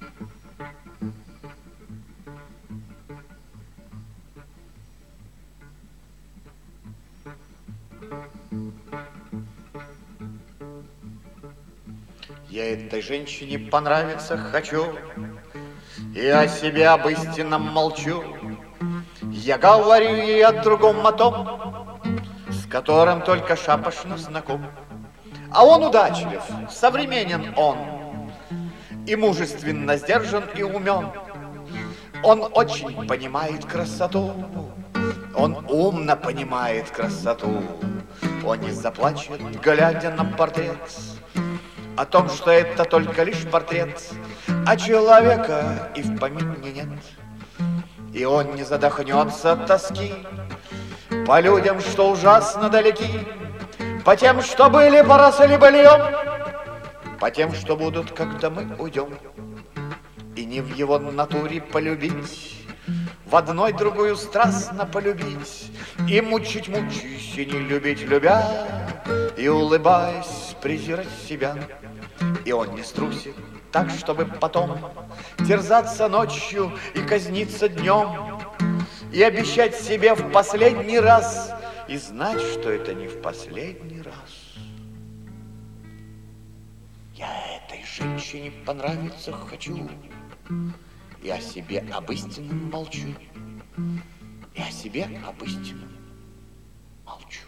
Я этой женщине понравиться хочу, и о себе об истинном молчу. Я говорю ей о другом, о том, с которым только шапошно знаком. А он удачлив, современен он, и мужественно сдержан и умен. Он очень понимает красоту, он умно понимает красоту. Он не заплачет, глядя на портрет, о том, что это только лишь портрет, а человека и в помине нет. И он не задохнется от тоски по людям, что ужасно далеки, по тем, что были, поросли быльем, по тем, что будут, когда мы уйдем. И не в его натуре полюбить, в одной другую страстно полюбить, и мучить, мучаясь, и не любить, любя, и улыбаясь, презирать себя. И он не струсит так, чтобы потом терзаться ночью и казниться днем, и обещать себе в последний раз, и знать, что это не в последний раз. Я этой женщине понравиться хочу, и о себе об истинном молчу, и о себе об истинном молчу.